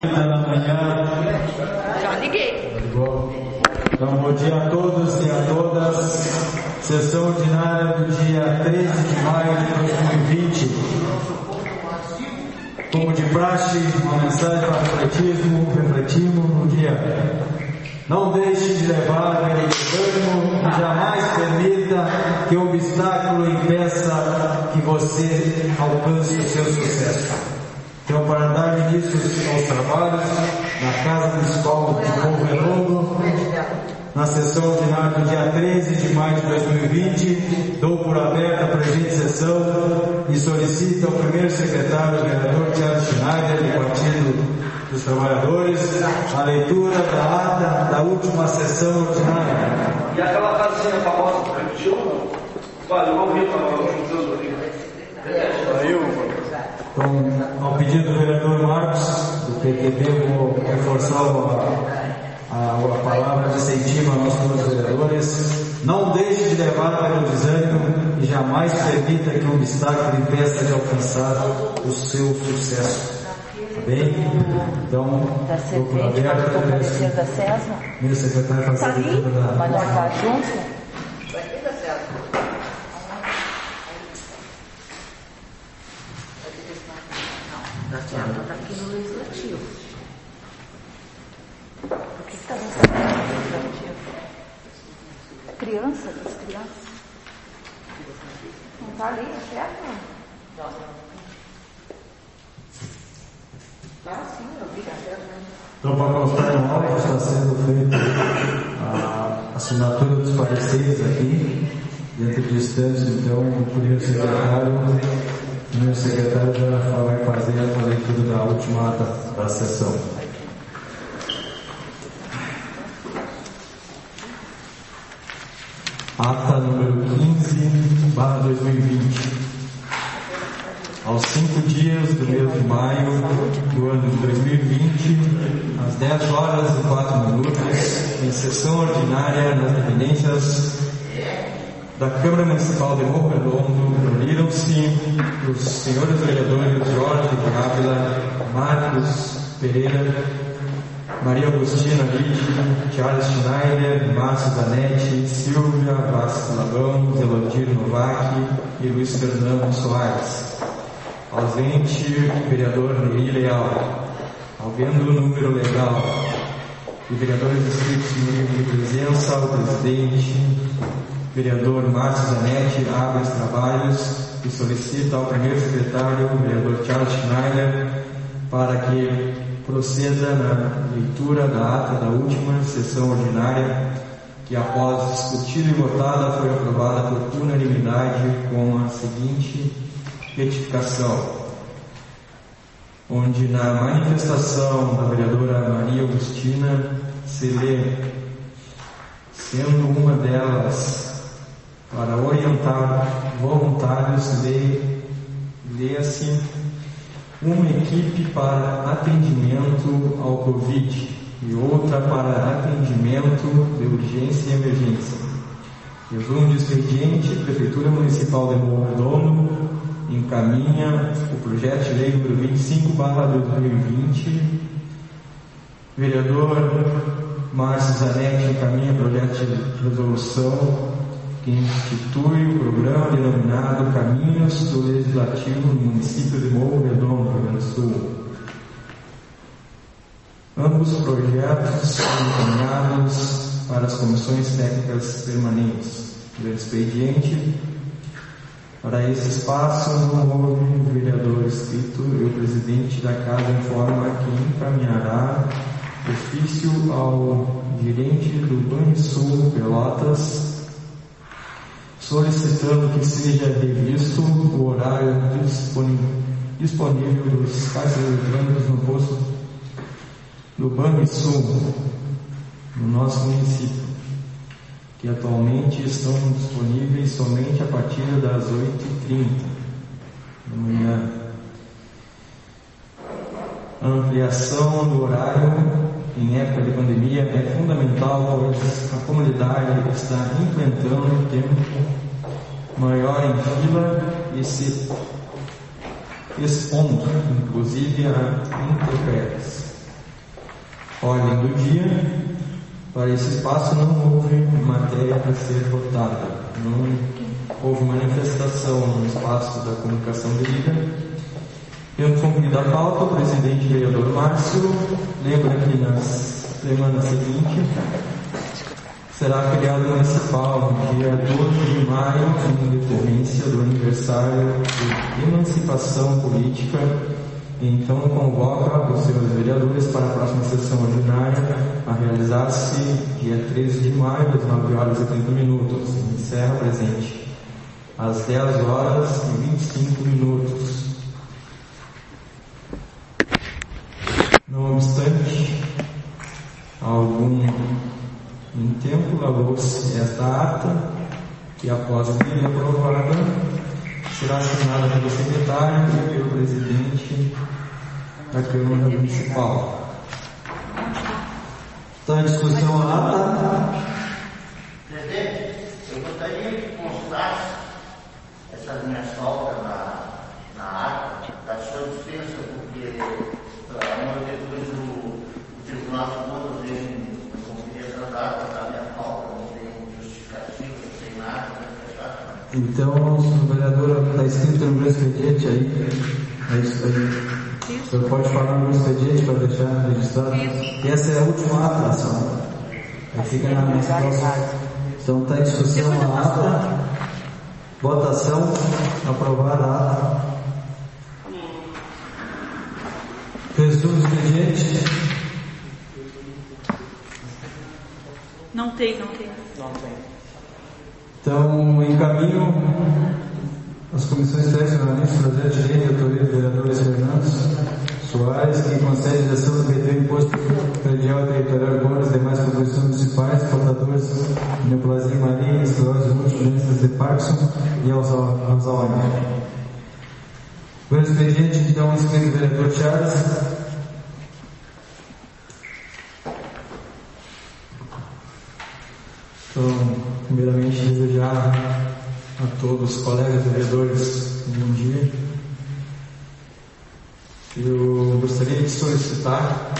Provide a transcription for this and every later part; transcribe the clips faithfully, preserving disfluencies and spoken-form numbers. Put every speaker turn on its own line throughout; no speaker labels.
Da manhã.
Já liguei.
Então, bom dia a todos e a todas. Sessão ordinária do dia treze de maio de dois mil e vinte. Como de praxe, uma mensagem para refletismo, refletimos no dia. Não deixe de levar pelo desânimo e jamais permita que o obstáculo impeça que você alcance o seu sucesso. Então, para dar início aos trabalhos na Casa Municipal de Morro Redondo, na sessão ordinária do dia treze de maio de dois mil e vinte, dou por aberta a presente sessão e solicito ao primeiro secretário, o vereador Charles Schneider, do Partido dos Trabalhadores, a leitura da ata da última sessão ordinária.
E aquela casinha famosa que repetiu ou não? Vale, vamos ver para o aqui.
Então, ao pedido do vereador Marcos, do P T B, vou reforçar a, a, a palavra de incentivo aos nossos vereadores. Não deixe de levar pelo desânimo e jamais permita que o obstáculo impeça de alcançar o seu sucesso. Tá bem? Então,
Da
vou por
servente,
aberta.
pode comparecer da CESMA.
Meu secretário faz
Tá
a
ali,
leitura da...
mas nós tá junto. Da CESMA está aqui no Legislativo. Por que está no Legislativo? Criança, das crianças. Não está ali, é certo? Ah, sim, eu vi a CESMA.
Então, para constar no áudio, está sendo feita a assinatura dos pareceres aqui, dentro de instantes. Então, o primeiro secretário, o primeiro secretário já vai fazer a leitura da última ata da sessão. Ata número quinze, barra dois mil e vinte. Aos cinco dias do mês de maio do ano de dois mil e vinte, às dez horas e quatro minutos, em sessão ordinária nas dependências da Câmara Municipal de Morro Redondo, reuniram-se os senhores vereadores Jorge Ávila, Marcos Pereira, Maria Agostina Litti, Charles Schneider, Márcio Zanetti, Silvia Vasco Labão, Zelodir Novak e Luiz Fernando Soares. Ausente, o vereador Neri Leal. Havendo o número legal de vereadores inscritos no livro de presença, o presidente, vereador Márcio Zanetti, abre os trabalhos e solicita ao primeiro secretário, o vereador Charles Schneider, para que proceda na leitura da ata da última sessão ordinária, que após discutida e votada foi aprovada por unanimidade com a seguinte retificação, onde na manifestação da vereadora Maria Agostina se lê, sendo uma delas para orientar voluntários, lê, lê-se uma equipe para atendimento ao Covid e outra para atendimento de urgência e emergência. Resumo de expediente: Prefeitura Municipal de Morro Redondo encaminha o projeto de lei número vinte e cinco barra dois mil e vinte. Vereador Márcio Zanetti encaminha projeto de resolução que institui o programa denominado Caminhos do Legislativo no município de Morro Redondo, Rio Grande do Sul. Ambos projetos são encaminhados para as comissões técnicas permanentes. O expediente: para esse espaço não houve vereador inscrito e o presidente da casa informa que encaminhará ofício ao gerente do Banrisul Pelotas, solicitando que seja revisto o horário disponível dos caixas eletrônicos no posto do Banrisul, no nosso município, que atualmente estão disponíveis somente a partir das oito e trinta da manhã. A ampliação do horário em época de pandemia é fundamental, pois a comunidade está enfrentando tempo maior em fila e se expondo, inclusive, a intempéries. Ordem do dia. Para esse espaço não houve matéria para ser votada. Não houve manifestação no espaço da comunicação de líder. Tendo cumprido a pauta, o presidente vereador Márcio lembra que na semana seguinte será feriado municipal, no dia doze de maio, em decorrência do aniversário de emancipação política. Então convoca os senhores vereadores para a próxima sessão ordinária a realizar-se dia treze de maio, às nove horas e trinta minutos. Encerra presente às dez horas e vinte e cinco minutos. Não obstante, algum tempo lavou-se esta ata, que após vir aprovada, será assinada pelo secretário e pelo presidente da Câmara Municipal.
Está em discussão a ata.
Presidente, eu gostaria que constasse essas minhas faltas na, na ata da sua dispensa, porque uma depois o, o Tribunal Superior veio me conferir essas datas da minha falta, não tem justificativa, não tem nada, não tem.
Então, vereadora, está escrito no meu expediente aí. É isso aí. O senhor pode falar no meu expediente para deixar registrado? E essa é a última ata, ação. Aí fica na minha situação. Então está em discussão a ata. Votação. Aprovada a ata. Resumo do expediente.
Não tem, não tem.
Não tem.
Então, encaminho as comissões tradicionalistas, projeto de lei de autoria do vereador Fernando Soares, que concede gestão do B T Imposto Predial Territorial Urbano e demais contribuições municipais, portadores de neoplasia marinha, esclerose múltipla de Parkinson e Alzheimer. O expediente, então, inscrito o vereador Charles. Então, primeiramente, desejar a todos os colegas vereadores um bom dia. Eu gostaria de solicitar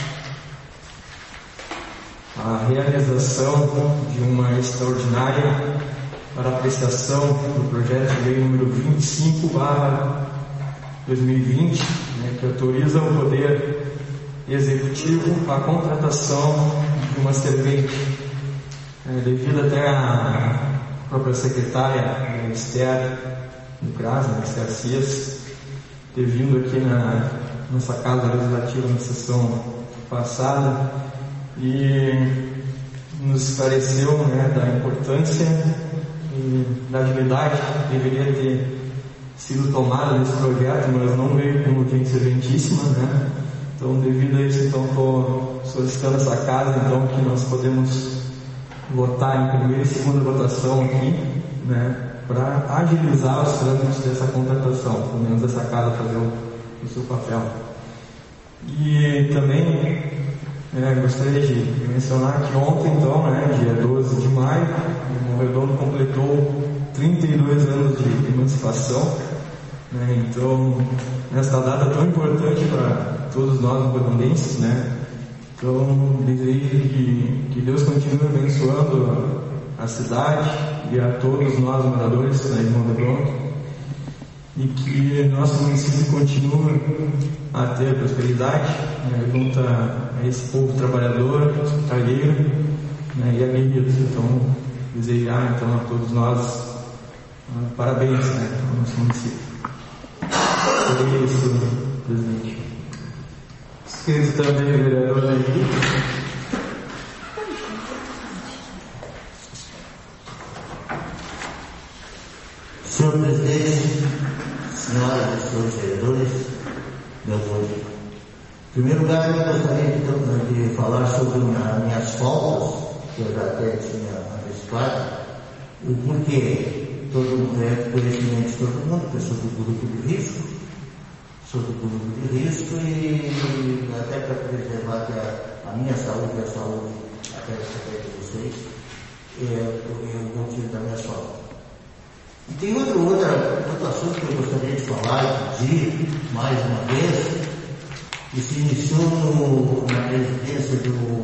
a realização de uma extraordinária para apreciação do projeto de lei número vinte e cinco barra dois mil e vinte, né, que autoriza o Poder Executivo a contratação de uma servente. É, devido até a própria secretária Esther do CRAS, né, Esther Cias, ter vindo aqui na nossa Casa Legislativa na sessão passada e nos esclareceu, né, da importância e da agilidade que deveria ter sido tomada nesse projeto, mas não veio com urgência urgentíssima, né? Então, devido a isso, então estou solicitando essa casa, então, que nós podemos votar em primeira e segunda votação aqui, né, para agilizar os trâmites dessa contratação, pelo menos essa casa fazer o, o seu papel. E também é, gostaria de mencionar que ontem, então, né, dia doze de maio, o Morro Redondo completou trinta e dois anos de emancipação, né, então, nesta data tão importante para todos nós redondenses, né. Então, desejo que, que Deus continue abençoando a, a cidade e a todos nós moradores da Irmão Redondo, e que nosso município continue a ter prosperidade, né, junto a, a esse povo trabalhador, hospitaleiro, né, e aguerrido. Então, desejar então, a todos nós uh, parabéns, né, ao nosso município. É isso, presidente. Escrito também o vereador aí.
Senhor presidente, senhoras e senhores vereadores, meu bom dia. Em primeiro lugar, eu gostaria de, de falar sobre as minhas faltas, que eu já até tinha antecipado, o porquê. Todo mundo é conhecimento de todo mundo, que eu sou do grupo de risco, sou do grupo de risco e até para preservar a, a minha saúde e a saúde até de vocês, eu, eu contigo das minhas faltas. E tem outro, outra, outro assunto que eu gostaria de falar e pedir mais uma vez, que se iniciou no, na presidência do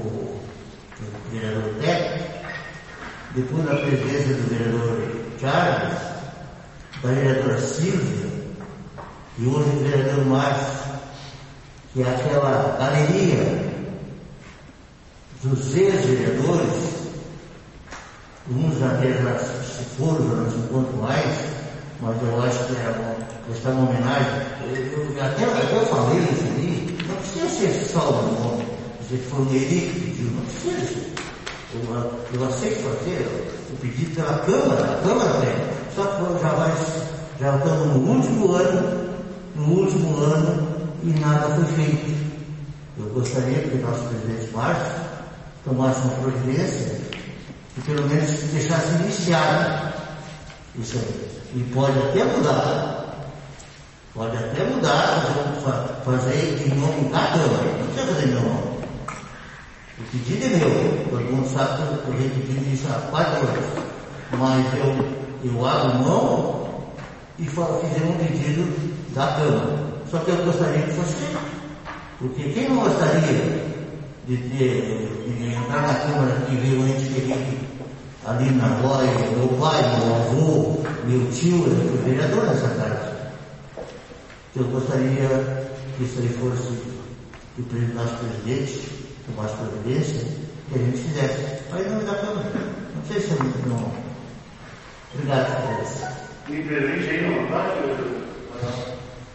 depois da presença do vereador Charles, da vereadora Silvia e hoje o vereador Márcio, que é aquela galeria dos ex-vereadores, uns até já se foram, já não se encontram mais, mas eu acho que é bom prestar uma homenagem. Eu, eu, até, até eu falei isso ali, não precisa ser só o nome, se for o Henrique que pediu, não precisa ser. Eu, eu aceito fazer o pedido pela Câmara, a Câmara tem, só que já, vai, já estamos no último ano, no último ano e nada foi feito. Eu gostaria que o nosso presidente Márcio tomasse uma providência e pelo menos deixasse iniciado isso aí. E pode até mudar, pode até mudar, fazer em nome da Câmara, não precisa fazer em meu nome. O pedido é meu, todo mundo sabe que eu venho pedindo isso há quatro anos, mas eu, eu abro mão e falo, fizemos um pedido da Câmara. Só que eu gostaria que fosse feito, porque quem não gostaria de, ter, de entrar na Câmara e ver um ente querido ali na rua, meu pai, meu avô, meu tio, eu fui vereador nessa casa. Eu gostaria que isso aí fosse que o nosso presidente tomasse providência, que a gente fizesse. Aí não da Câmara. Não sei se é muito bom. Obrigado por isso.
Me presente aí na vontade,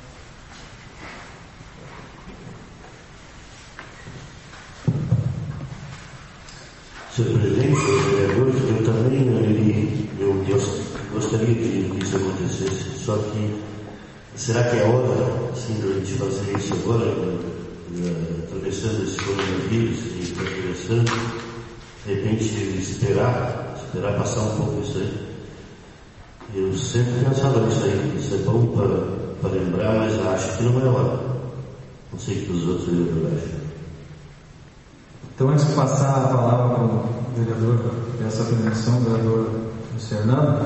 senhor Presidente, senhor vereadores, eu também ele, eu, eu gostaria que isso acontecesse, só que será que é hora assim, de a gente fazer isso agora, uh, atravessando esse coronavírus que está atravessando, de repente esperar, esperar passar um pouco isso aí? Eu sempre pensava nisso aí, isso é bom para, para lembrar, mas acho que não é hora. Não sei o que os outros vereadores acham.
Então, antes de passar a palavra para o vereador dessa convenção, o vereador Luiz Fernando,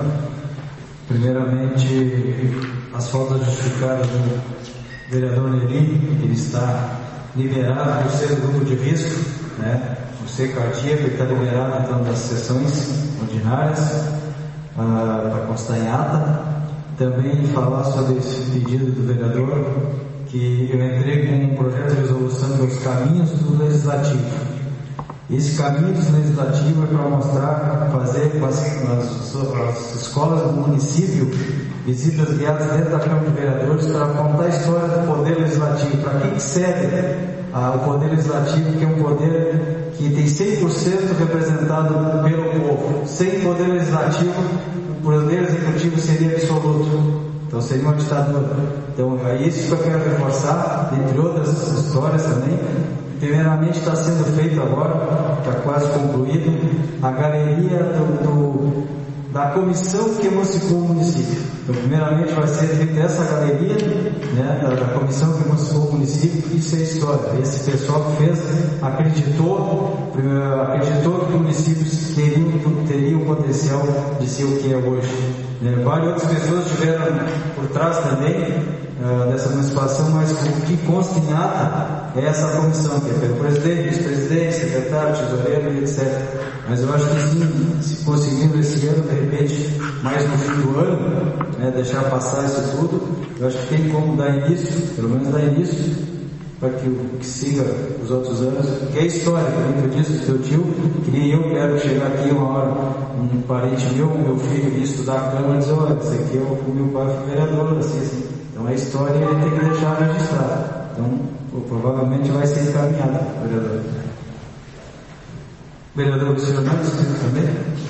primeiramente, as faltas justificadas do vereador Neri, ele está liberado por ser grupo de risco, né? Por ser cardíaco, ele está liberado então das sessões ordinárias, ah, para constar em ata. Também falar sobre esse pedido do vereador, que eu entrei com um projeto de resolução dos caminhos do legislativo. Esse caminho do legislativo é para mostrar, fazer com as, as, as escolas do município visitas guiadas dentro da Câmara de Vereadores para contar a história do poder legislativo, para que serve ah, o poder legislativo, que é um poder que tem cem por cento representado pelo povo. Sem poder legislativo, o poder executivo seria absoluto. Então seria uma ditadura. Então é isso que eu quero reforçar, entre outras histórias também. Primeiramente está sendo feito agora, está quase concluído, a galeria do, do, da comissão que emancipou o município. Então primeiramente vai ser feita essa galeria, né, da, da comissão que emancipou o município. Isso é história. Esse pessoal que fez acreditou, acreditou que o município teria, teria o potencial de ser o que é hoje. Né? Várias outras pessoas estiveram por trás também Uh, dessa emancipação, mas o que consta em ata é essa comissão, que é pelo presidente, vice-presidente, secretário, tesoureiro e etcétera. Mas eu acho que sim, se conseguindo esse ano, de repente, mais no fim do ano, né, deixar passar isso tudo, eu acho que tem como dar início, pelo menos dar início, para que, que siga os outros anos, que é história, como eu disse, o seu tio, que nem eu quero chegar aqui uma hora, um parente meu, meu filho, vir estudar a Câmara e dizer, olha, esse aqui é o meu pai foi vereador, assim, assim. Então a história ele tem que deixar registrada. Então, provavelmente vai ser encaminhada, vereador. Vereador Luiz Fernando, também?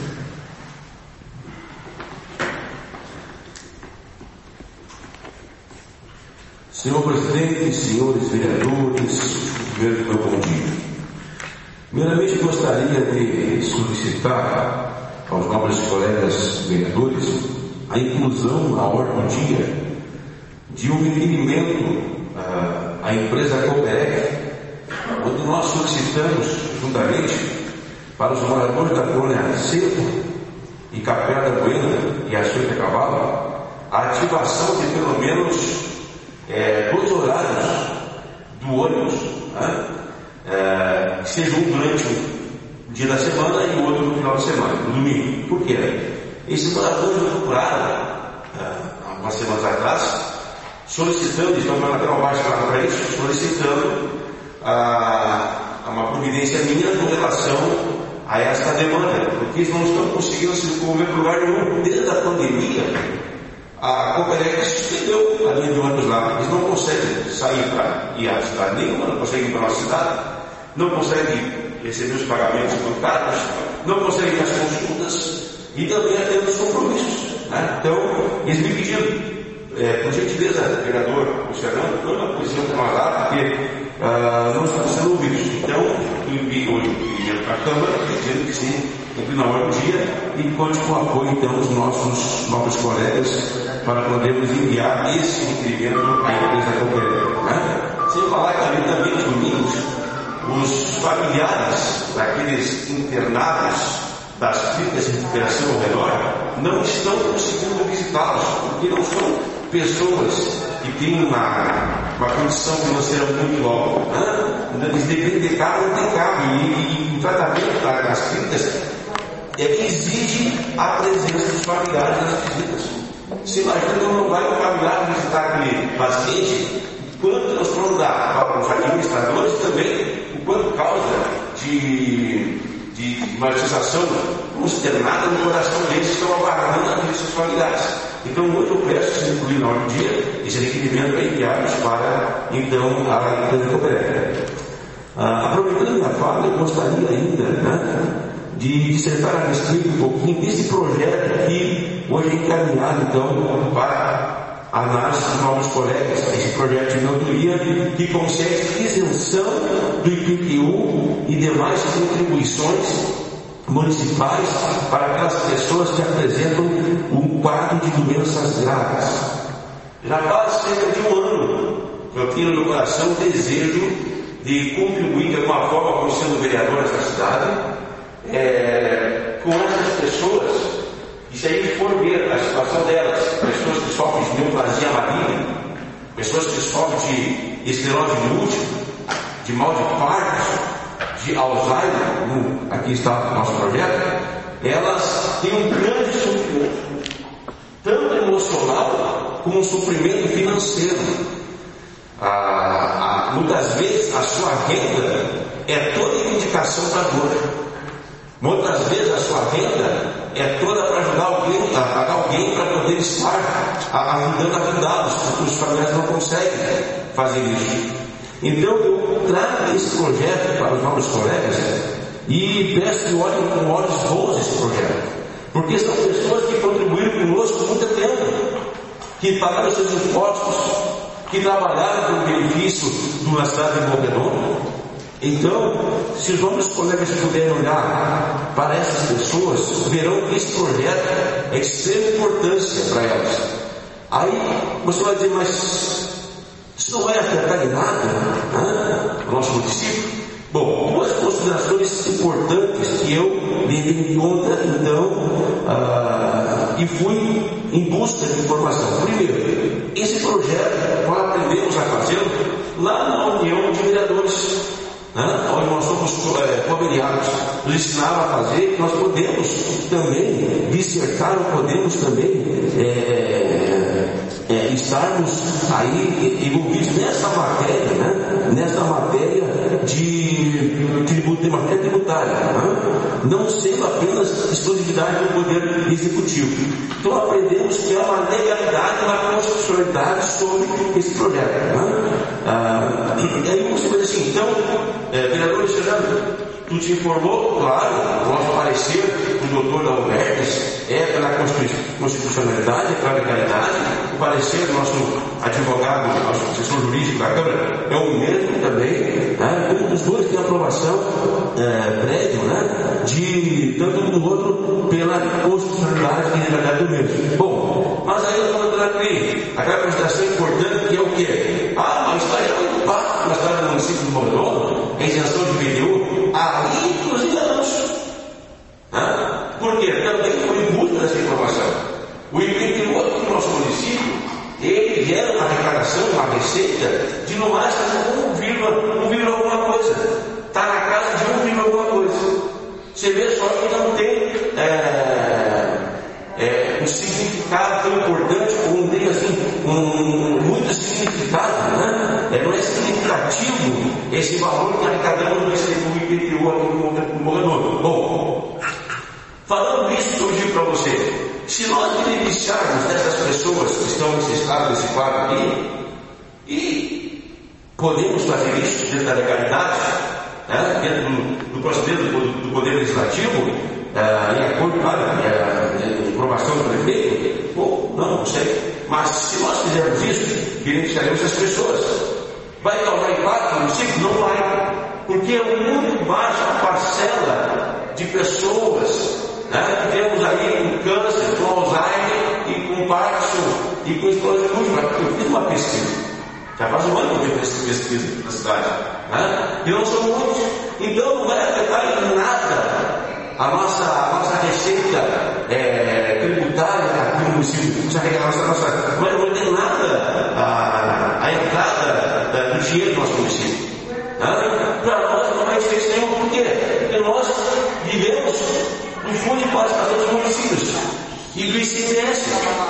Senhor presidente, senhores vereadores, primeiro meu bom dia. Primeiramente gostaria de solicitar aos nobres colegas vereadores a inclusão na ordem do dia de um requerimento uh, à empresa Cooperec, onde nós solicitamos, juntamente, para os moradores da colônia Cerro e Capela da Buena e Ações de Cavalo, a ativação de pelo menos é, dois horários do ônibus, né, é, que sejam um durante dia da semana e o outro no final de semana, no domingo. Por quê? Esses moradores me procuraram há umas semanas atrás, solicitando, estão mandando até uma baixa para isso, solicitando a, a uma providência minha com relação a essa demanda, porque eles não estão conseguindo se locomover para lugar nenhum. Desde a pandemia, a Coperec suspendeu a linha de ônibus lá. Eles não conseguem sair para ir à cidade nenhuma, não conseguem ir para a nossa cidade, não conseguem receber os pagamentos bancários, não conseguem ir às consultas e também atender os compromissos. Né? Então, eles me pediram, é, por gentileza, vereador Luiz Fernando, foi uma posição que nós lá, porque uh, não estamos sendo ouvidos. Então, eu envio hoje um para a Câmara, dizendo que sim, entre na hora do dia, e conte com o apoio, então, dos nossos novos colegas, para podermos enviar esse requerimento à empresa Coperec. Né? Sem falar que também, também nos domingos, os familiares daqueles internados das clínicas de recuperação ao redor não estão conseguindo visitá-los, porque não são pessoas que têm uma, uma condição financeira muito alta. Né? Eles dependem de carro, não tem carro, e, e o tratamento das clínicas é que exige a presença dos familiares nas visitas. Você imagina, não vai o familiar visitar aquele paciente, quanto nós vamos dar para os administradores também, o quanto causa de, de manifestação consternada no coração deles que estão aguardando a vida dos seus familiares. Então, hoje eu peço que incluir na hora do dia esse requerimento é enviado para, então, a empresa Coperec. Ah, aproveitando a minha fala, eu gostaria ainda, né, de dissertar a respeito um pouquinho desse projeto que hoje é encaminhado, então, para a análise dos novos colegas, esse projeto de melhoria que concede isenção do I P T U e demais contribuições municipais para aquelas pessoas que apresentam um quadro de doenças graves. Já faz cerca de um ano que eu tenho no coração o desejo de contribuir de alguma forma como sendo vereador dessa cidade, é, com essas pessoas. E se a gente for ver a situação delas, pessoas que sofrem de neoplasia maligna, pessoas que sofrem de esclerose múltipla, de mal de Parkinson, de Alzheimer, no, aqui está o nosso projeto, elas têm um grande sofrimento, tanto emocional como um sofrimento financeiro. Ah, ah, muitas vezes a sua renda é toda indicação para dor. Muitas vezes a sua renda é toda para ajudar alguém, a pagar alguém para poder estar ajudando a ajudá-los, porque os familiares não conseguem fazer isso. Então eu trago esse projeto para os novos colegas e peço que olhem com olhos bons esse projeto, porque são pessoas que contribuíram conosco há muito tempo, que pagaram seus impostos, que trabalharam pelo benefício de uma cidade desenvolvedora. Então, se os nossos colegas puderem olhar para essas pessoas, verão que esse projeto é de extrema importância para elas. Aí você vai dizer, mas isso não é afetar em nada, né, o nosso município? Bom, duas considerações importantes que eu levei em conta, então, ah, e fui em busca de informação. Primeiro, esse projeto nós aprendemos a fazer lá na União de Vereadores, né, onde nós somos é, conveniados, nos ensinaram a fazer, que nós podemos também dissertar, ou podemos também é, é, estarmos aí envolvidos nessa matéria, né, nessa matéria de tributo, de matéria tributária, né, não sendo apenas exclusividade do Poder Executivo. Então aprendemos que há uma legalidade, uma constitucionalidade sobre esse projeto. Né? Ah, e aí você vai dizer assim, então, é, vereador Fernando, tu te informou? Claro, o nosso parecer do doutor da U R G S é pela constitucionalidade, é pela legalidade. O parecer do nosso advogado, nosso assessor jurídico da Câmara, é o mesmo também. Né? Um dos dois tem aprovação é, prévia, né? De tanto um do outro pela constitucionalidade e legalidade do mesmo. Bom, mas aí eu estou falando aqui, aquela consideração importante que é o quê? Ah, mas está já muito fácil, mas está no município de Mordomo, a isenção de I P T U, ali inclusive não. Né? Por quê? Também foi em busca dessa informação. O I P T U aqui no nosso município, ele gera uma arrecadação, uma receita de no máximo um vírgula alguma coisa. Está na casa de um vírgula alguma coisa. Você vê só que não tem é, é, um significado tão importante, ou não tem assim, um, muito significado, né? É, não é significativo esse valor que arrecadamos no Instituto I P T U aqui no Morredor. Bom, falando isso, eu digo para você, se nós beneficiarmos dessas pessoas que estão nesse estado, nesse quadro aqui, e podemos fazer isso dentro da legalidade, né, dentro do, do procedimento do, do Poder Legislativo, é, em acordo com a aprovação do prefeito, ou não, não sei. Mas se nós fizermos isso, beneficiaremos as pessoas. Vai causar impacto no município? Não vai. Porque é muito baixa a parcela de pessoas, né, que temos aí com câncer, com Alzheimer e com Parkinson e com esclerose múltipla. Eu fiz uma pesquisa. Já faz um ano que eu fiz pesquisa na cidade. Né? E não são muitos. Então não vai afetar em nada a nossa, a nossa receita é, tributária aqui no município. A nossa, nossa, não vai ter nada a, a entrada da, do dinheiro do nosso município. Né? Para nós não vai ter diferença nenhuma. Por quê? Porque nós vivemos no fundo de participação dos municípios e do I C M S.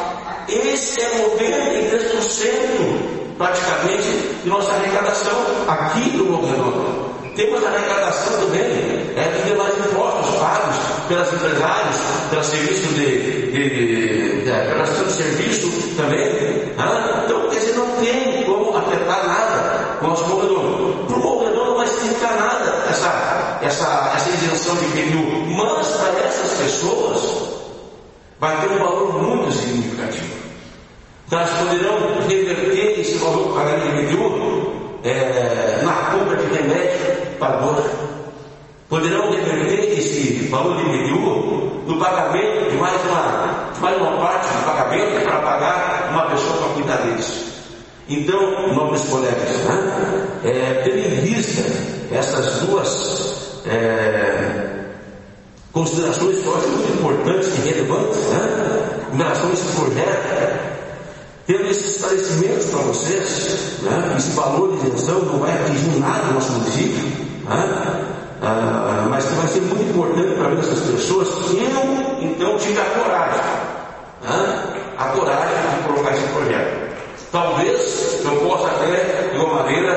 Esse é noventa e três por cento praticamente de nossa arrecadação aqui no Morredor. Temos a arrecadação também é, de demais impostos pagos pelas empresários, pelos serviços de, de, de, de prestação de serviço também. Né? Então, quer dizer, não tem como afetar nada com o nosso Morredor. Para o Morredor não vai significar nada essa, essa, essa isenção de I P T U, mas para essas pessoas vai ter um valor muito significativo. Então, elas poderão reverter esse valor para a I P T U é, na compra de remédio para dor. Poderão reverter esse valor de I P T U no pagamento de mais uma, de mais uma parte do pagamento para pagar uma pessoa para cuidar deles. Então, nobres colegas, né, é, tendo em vista essas duas é, considerações que eu acho muito importantes e relevantes, né, em relação a esse projeto, tendo esses esclarecimentos para vocês, né, esse valor de isenção não vai atingir nada no nosso município, né, ah, mas que vai ser muito importante para ver essas pessoas. Eu, então, tive a coragem, né, a coragem de colocar esse projeto. Talvez eu possa até, de uma maneira,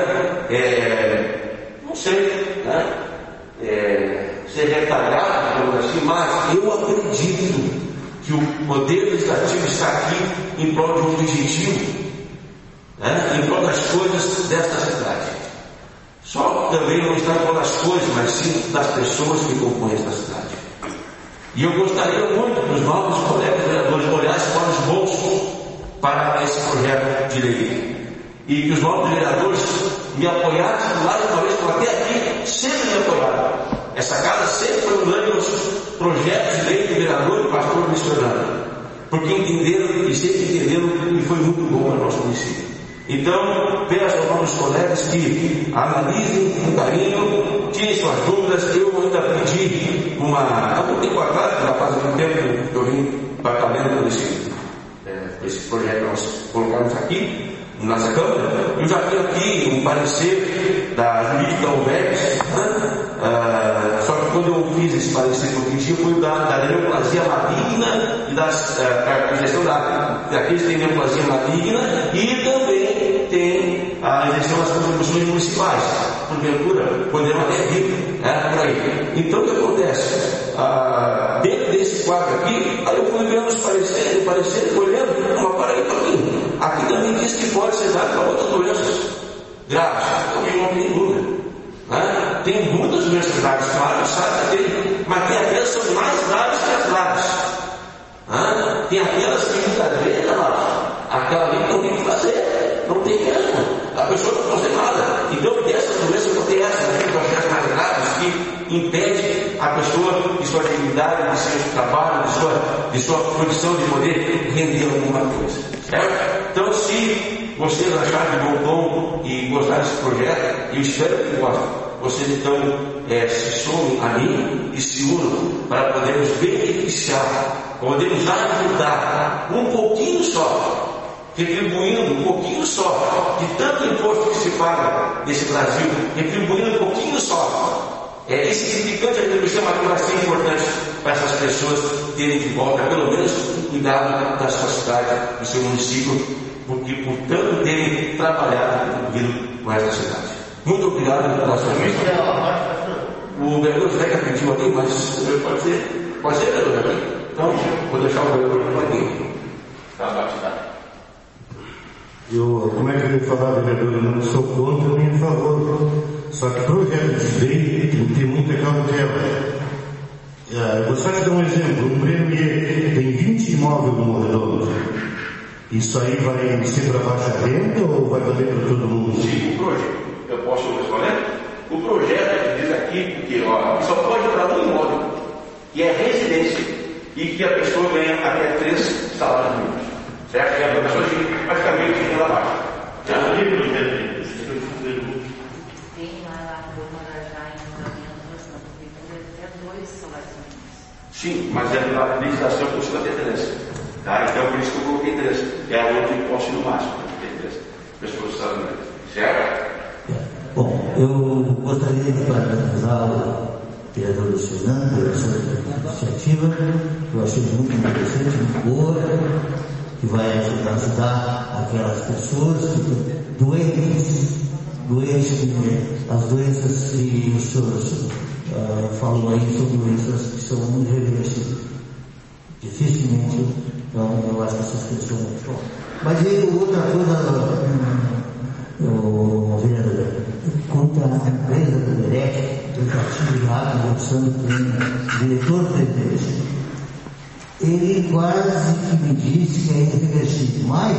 é, não sei, né, é, ser retardado, assim, mas eu acredito que o Poder Legislativo está aqui em prol de um objetivo, né, em prol das coisas desta cidade. Só também não está em prol das coisas, mas sim das pessoas que compõem esta cidade. E eu gostaria muito que os novos colegas vereadores olhassem para os bolsos para esse projeto de lei. E que os novos vereadores me apoiassem mais uma vez, porque até aqui sempre me apoiaram. Essa casa sempre foi unânime nos projetos de lei do vereador e pastor Luiz Fernando, porque entenderam e sempre entenderam que foi muito bom para o nosso município. Então, peço aos nossos colegas que analisem com carinho, tirem suas dúvidas. Eu ainda pedi uma. Há um tempo atrás, já faz um tempo que eu vim batalhando por esse, é, esse projeto que nós colocamos aqui, nossa Câmara. Eu já tenho aqui um parecer da jurídica U B E X, né? Uh, só que quando eu fiz esse parecer que eu pedi foi da, da neoplasia maligna e das, uh, a injeção da, daqueles que têm neoplasia maligna, e também tem a injeção das contribuições municipais. Porventura, poderão até vir, né, por aí. Então o que acontece? Uh, dentro desse quadro aqui, aí eu fui vendo os pareceres, parecer, olhando, não, para aí, aqui. Aqui também diz que pode ser dado para outras doenças graves. Também não tem dúvida. Né? Tem muitas doenças graves, claro, sabe, tem, mas tem aquelas que são mais graves que as graves. Né? Tem aquelas que muitas vezes, aquela ali não tem que fazer, não tem mesmo. A pessoa não pode fazer nada. Então, dessas doenças, não tem essas aqui, processos mais graves que impede a pessoa de sua atividade, de seu trabalho, de sua, de sua condição de poder render alguma coisa. Certo? Então, se vocês acharem de bom tom e gostarem desse projeto, eu espero que gostem, vocês então é, se somem a mim e se unam para podermos beneficiar, podermos ajudar um pouquinho só, retribuindo um pouquinho só de tanto imposto que se paga nesse Brasil, retribuindo um pouquinho só É insignificante a retribuição, mas vai ser importante para essas pessoas terem de volta, pelo menos, o cuidado da sua cidade, do seu município, porque por tanto terem trabalhado e contribuído com esta cidade. Muito obrigado pela sua atenção. O vereador Zeca pediu ali, mas pode ser, pode ser, vereador? Então, vou deixar o vereador aqui. Tá, tá.
Eu, como é que eu ia falar, vereador? Eu não sou contra nem a favor. Só que projeto de lei tem que ter muita cautela. Eu vou só te dar um exemplo. Um prêmio tem vinte imóveis no Morredouro. Isso aí vai ser para baixa renda ou vai valer para todo mundo?
Sim, o projeto. Eu posso responder? O projeto diz aqui que ó, só pode ir para um imóvel, que é residência, e que a pessoa ganha até três salários mínimos. Certo? E a pessoa de praticamente renda baixa. Já não tem projeto. Sim, mas é na legislação que você tem três. Tá? Então por isso que eu coloquei três. É a outra imposto no máximo, tem três pessoas salários. Certo?
Bom, eu gostaria de parabenizar o vereador Luiz Fernando pela sua iniciativa, que eu achei muito interessante, muito boa, que vai ajudar, ajudar aquelas pessoas que, doentes, doentes, as doenças que os senhores uh, falam aí são doenças que são irreversíveis. Dificilmente, então eu acho que essas pessoas não falam. Mas aí outra coisa, o vereador, contra a empresa do Berec, eu já tive lá conversando com o diretor-presidente. Ele quase que me disse que é irreversível, mas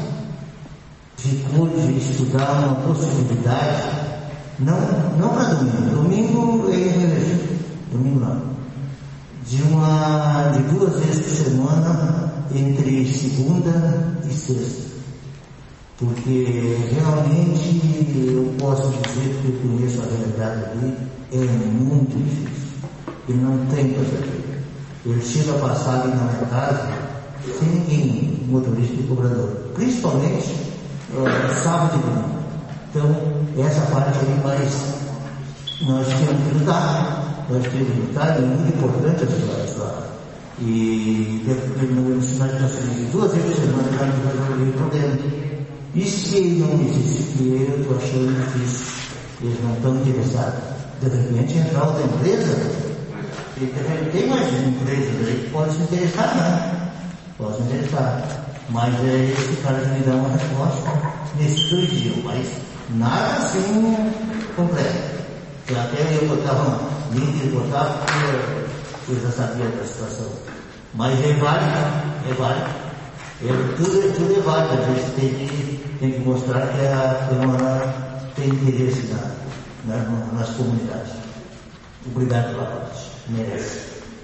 ficou de estudar uma possibilidade, não, não para domingo, domingo é irreversível, domingo não, de, uma, de duas vezes por semana, entre segunda e sexta. Porque realmente eu posso dizer que eu conheço a realidade ali, é muito difícil. E não tem passageiro. Ele chega a passar ali na minha casa sem ninguém, motorista e cobrador. Principalmente uh, sábado e domingo. Então, essa parte aí, mas nós temos que lutar. Nós temos que lutar, é muito importante essa história. E no ensino de transferência, duas vezes por semana, para resolver o problema. E se não existir, eu estou achando difícil, eles não estão interessados. De repente, entrar outra empresa, e de repente tem mais uma empresa que pode se interessar, né? Pode se interessar. Mas é esse cara que me dá uma resposta nesses dois dias, mas nada assim completo. Eu até eu botava link de botar, porque eu já sabia da situação. Mas é válido, é válido. É, tudo, tudo é válido, a gente tem que, tem que mostrar que a Câmara tem interesse na, na, nas comunidades. Obrigado pela parte, merece.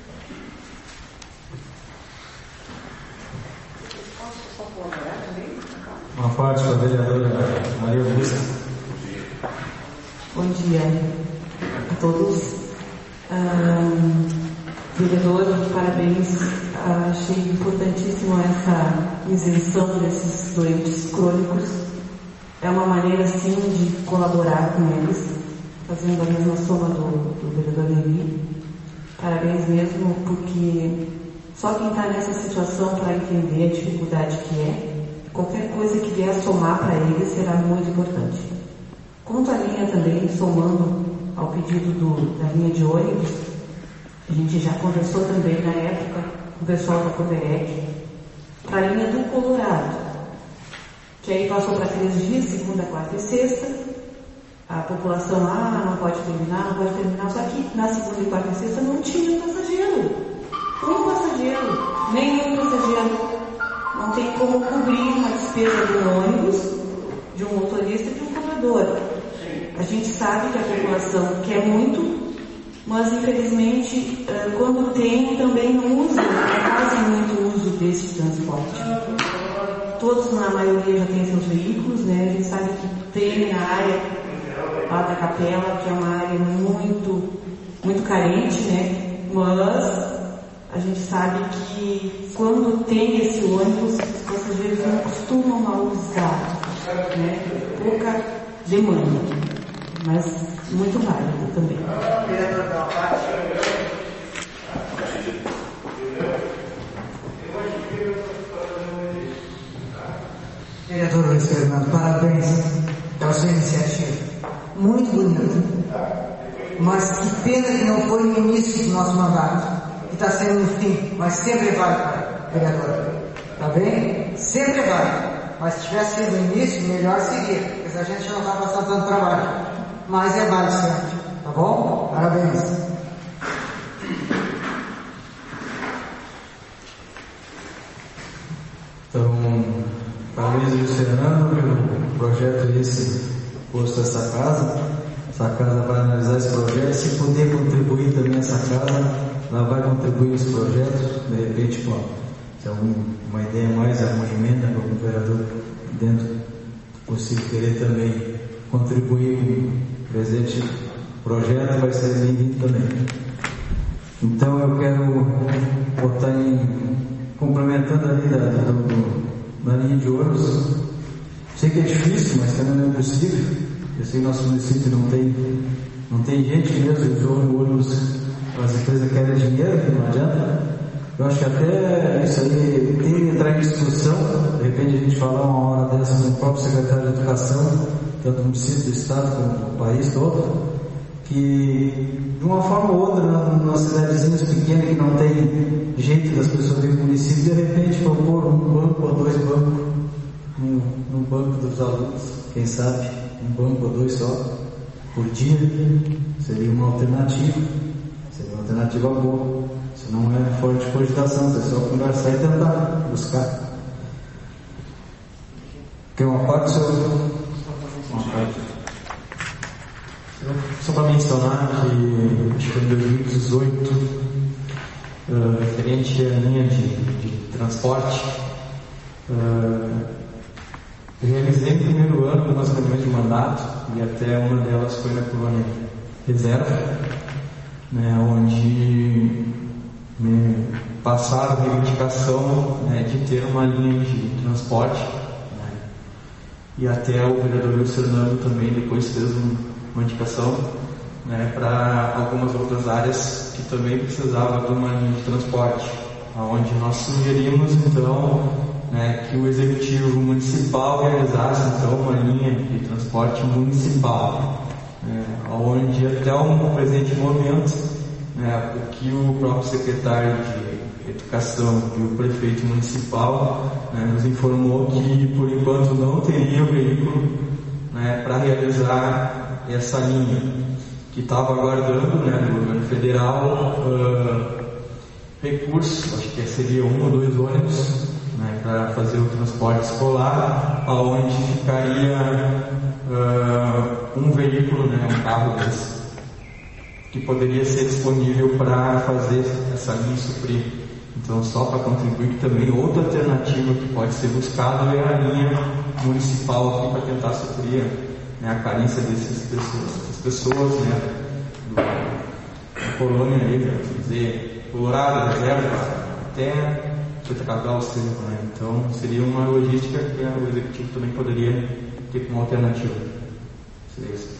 Uma parte para a vereadora Maria Augusta.
Bom dia a todos. Um, vereador, parabéns. Achei importantíssimo essa isenção desses doentes crônicos. É uma maneira, sim, de colaborar com eles, fazendo a mesma soma do, do vereador Levi. Parabéns mesmo, porque só quem está nessa situação para entender a dificuldade que é, qualquer coisa que vier a somar para eles será muito importante. Quanto à linha também, somando ao pedido do, da linha de ônibus, a gente já conversou também na época o pessoal da Coberec, para a linha do Colorado, que aí passou para três dias, segunda, quarta e sexta. A população, ah, não pode terminar, não pode terminar, só que na segunda e quarta e sexta não tinha passageiro. Um passageiro, nenhum passageiro. Não tem como cobrir uma despesa de um ônibus, de um motorista e de um cobrador. A gente sabe que a população quer muito, mas infelizmente quando tem também não usam, não fazem muito uso desse transporte. Todos na maioria já têm seus veículos, né? A gente sabe que tem a área lá da Capela, que é uma área muito, muito carente, né? Mas a gente sabe que quando tem esse ônibus, os passageiros não costumam usar, né? Pouca demanda. Mas muito válido também.
Vereador Luiz Fernando, parabéns pela sua iniciativa. Muito bonita. Mas que pena que não foi no início do nosso mandato, que está sendo no fim, mas sempre é válido, vereador. Tá bem? Sempre é válido. Mas se tivesse sido no início, melhor seguir, porque a gente não vai passar tanto trabalho. Mas é válido sempre. Tá bom? Parabéns.
Então, parabéns, Luiz Fernando, pelo projeto esse posto essa casa. Essa casa vai analisar esse projeto. Se puder contribuir também essa casa, ela vai contribuir esse projeto. De repente, pô, se algum, uma ideia mais, alguma emenda para algum vereador dentro do possível querer também contribuir com o presente projeto, vai ser bem-vindo também. Então eu quero botar em, complementando ali da, da, do, na linha de ouros. Sei que é difícil, mas também não é possível. Eu sei que nosso município não tem, não tem gente mesmo, o jogo ônibus, as empresas querem dinheiro, que não adianta. Eu acho que até isso aí tem que entrar em discussão, de repente a gente falar uma hora dessa com o próprio secretário de Educação, tanto do município, do estado, como do país todo, que de uma forma ou outra, nas cidadezinhas pequenas que não tem jeito das pessoas vir para o município, de repente propor um banco ou dois bancos no, no banco dos alunos, quem sabe, um banco ou dois só, por dia, seria uma alternativa, seria uma alternativa boa. Se não é forte cogitação, é só conversar e tentar buscar. Quer uma parte, senhor? Uma parte.
Só para mencionar que acho que em dois mil e dezoito, uh, referente à linha de, de transporte, uh, eu realizei no primeiro ano algumas reuniões de mandato, e até uma delas foi na colônia Reserva, né, onde me passaram a reivindicação, né, de ter uma linha de transporte, né, e até o vereador Luiz Fernando também depois fez um, uma indicação, né, para algumas outras áreas que também precisavam de uma linha de transporte, onde nós sugerimos então, né, que o executivo municipal realizasse então uma linha de transporte municipal, né, onde até o presente momento, né, o que o próprio secretário de Educação e o prefeito municipal, né, nos informou que por enquanto não teria o veículo, né, para realizar essa linha, que estava aguardando, né, do governo federal uh, recursos, acho que seria um ou dois ônibus, né, para fazer o transporte escolar, aonde ficaria uh, um veículo, né, um carro desse, que poderia ser disponível para fazer essa linha suprir. Então, só para contribuir também, outra alternativa que pode ser buscada é a linha municipal aqui para tentar suprir, né, a carência dessas pessoas, dessas pessoas, né, do, da colônia aí, né, dizer, Colorado, Reserva, até Santa Cabral, né? Então, seria uma logística que o executivo também poderia ter como alternativa. Seria isso.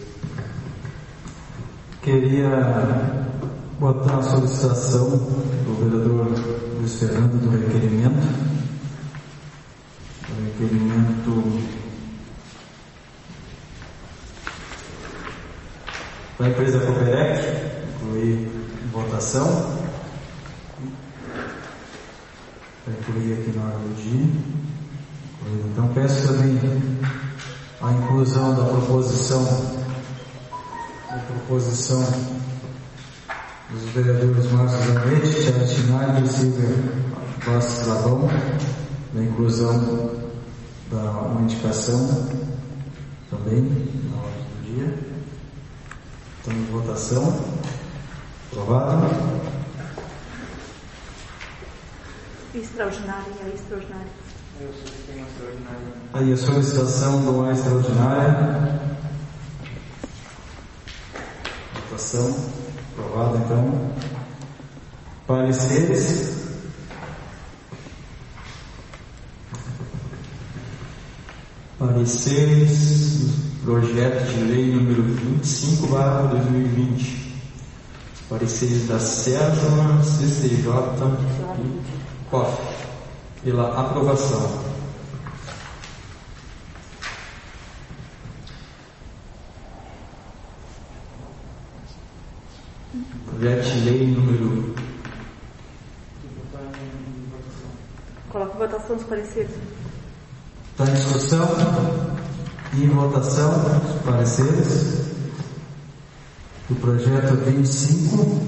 Queria botar a solicitação do vereador Luiz Fernando do requerimento. O requerimento da empresa Cooperec, incluir em votação. Vai incluir aqui na hora do dia. Então peço também a inclusão da proposição a proposição dos vereadores Marcos Zanetti, Thiago Tinari e Silvia Bastos Labão, da inclusão da uma indicação também na hora do dia. Então, em votação. Aprovado.
Extraordinário e extraordinário.
Eu solicitei uma extraordinária.
Aí a solicitação do uma extraordinária. Votação. Aprovado, então. Pareceres. Pareceres
projeto de lei número vinte e cinco barra dois mil e vinte. Pareceres da SESMA, C C J e C O F. Pela aprovação. Projeto de lei número...
Coloca em votação os pareceres.
Está em discussão e em votação os pareceres do projeto vinte e cinco,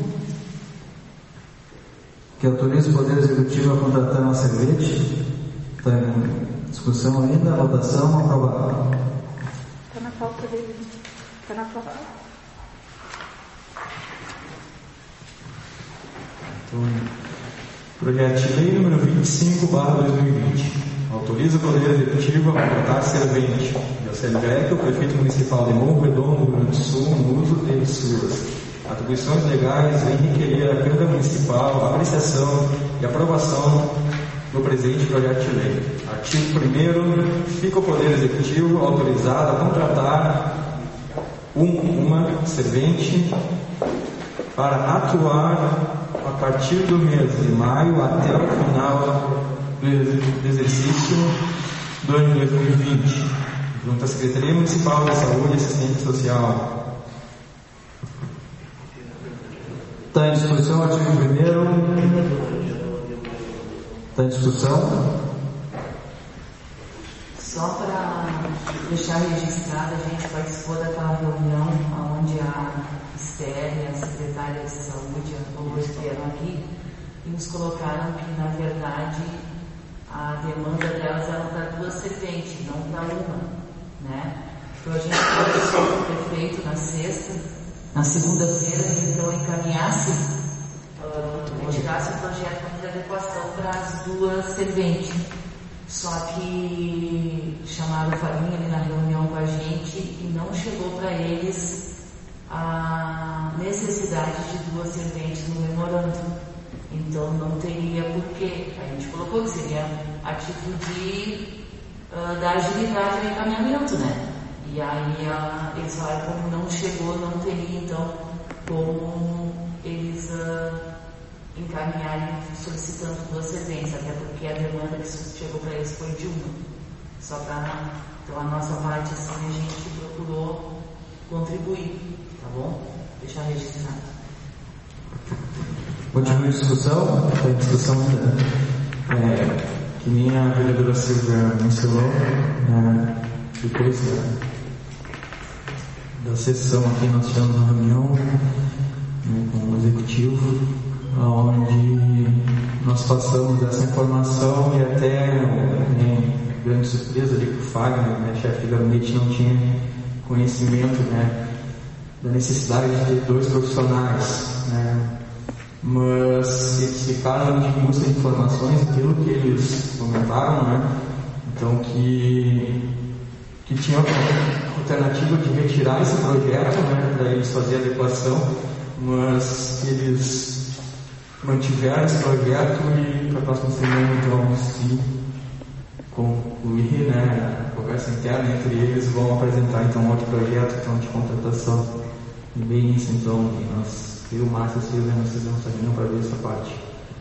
que autoriza o Poder Executivo a contratar uma servente. Está em discussão ainda, votação, aprovado.
Está na pauta dele. Está na pauta.
Então, projeto de lei número vinte e cinco barra dois mil e vinte. Autoriza o Poder Executivo a contratar servente da C L G E C, o Prefeito Municipal de Morro Redondo, Rio Grande do Sul, no uso de suas atribuições legais, vem requerer a Câmara Municipal a apreciação e aprovação do presente projeto de lei. Artigo primeiro. Fica o Poder Executivo autorizado a contratar um, uma servente para atuar a partir do mês de maio até o final do exercício do ano dois mil e vinte, junto à Secretaria Municipal da Saúde e Assistência Social.
Está em discussão o artigo primeiro. Está em discussão.
Só para deixar registrado, a gente participou daquela reunião onde a Esther e a secretária de saúde estiveram aqui e nos colocaram que, na verdade, a demanda delas era para duas serventes, não para uma, né? Então a gente conversou com o prefeito na sexta, na segunda-feira, que então encaminhasse, uh, retirasse o projeto de adequação para as duas serventes. Só que chamaram o Farinha ali na reunião com a gente e não chegou para eles a necessidade de duas serventes no memorando. Então não teria porquê. A gente colocou que seria a título de uh, da agilidade do encaminhamento, né? E aí uh, eles falaram como não chegou, não teria então como eles uh, encaminharem solicitando duas serventes, até porque a demanda que chegou para eles foi de uma. Só para então a nossa parte assim a gente procurou contribuir, tá bom? Deixar registrado.
Continua a discussão, está em discussão ainda. É, que nem a vereadora Silvia mencionou, é, depois da, da sessão aqui nós tivemos uma reunião, né, com o executivo, onde nós passamos essa informação e até, né, grande surpresa ali que o Fagner, né, chefe de gabinete, não tinha conhecimento, né, da necessidade de ter dois profissionais, né, mas eles ficaram de busca de informações, aquilo que eles comentaram, né, então que, que tinha a alternativa de retirar esse projeto, né, daí eles faziam a adequação, mas eles mantiveram esse projeto e para a próxima semana então se concluir, né, a conversa interna entre eles, vão apresentar então outro projeto então, de contratação. E bem isso então, nós, eu, Márcio e Silvia, nós fizemos essa reunião para ver essa parte.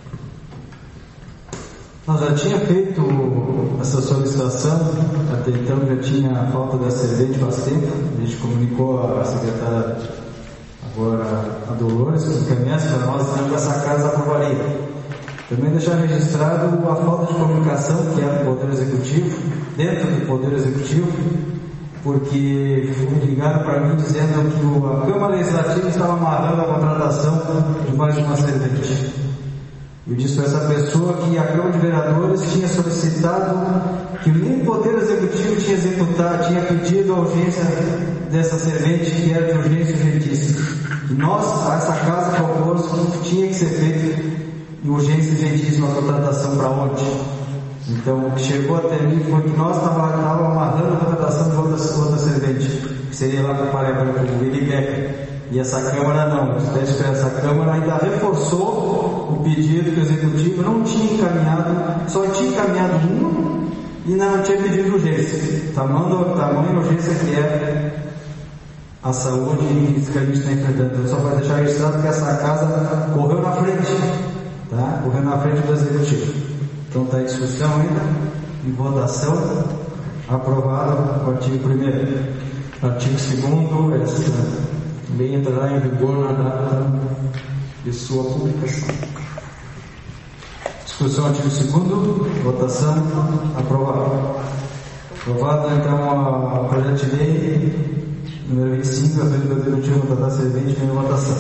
Nós já tinha feito essa solicitação, até então já tinha a falta da servente faz tempo, a gente comunicou a secretária, agora a Dolores, que encaminhasse para nós, dentro dessa casa aprovaria. Também deixar registrado a falta de comunicação que é do Poder Executivo, dentro do Poder Executivo, porque foi ligado para mim dizendo que o, a Câmara Legislativa estava amarrando a contratação de mais uma servente. Eu disse para essa pessoa que a Câmara de Vereadores tinha solicitado que nem o Poder Executivo tinha executado, tinha pedido a urgência dessa servente, que era de urgência urgentíssima. Que nós, essa casa propôs que tinha que ser feito de urgência urgentíssima a contratação para ontem. Então, o que chegou até mim foi que nós estávamos amarrando a contratação de outra, outra servente, que seria lá para o Willi Becker. E essa Câmara não, essa Câmara ainda reforçou o pedido que o Executivo não tinha encaminhado, só tinha encaminhado uma,
E não tinha pedido urgência. Tamanho, tamanho urgência que é a saúde que a gente está enfrentando. Então, só para deixar registrado que essa casa correu na frente, tá? Correu na frente do executivo. Então está em discussão ainda, em votação, aprovado o artigo primeiro. Artigo segundo, esta lei entrará em vigor na data de sua publicação. Discussão artigo segundo, votação, aprovado. Aprovado então o projeto de lei número vinte e cinco, a vez do executivo tratar servente em votação.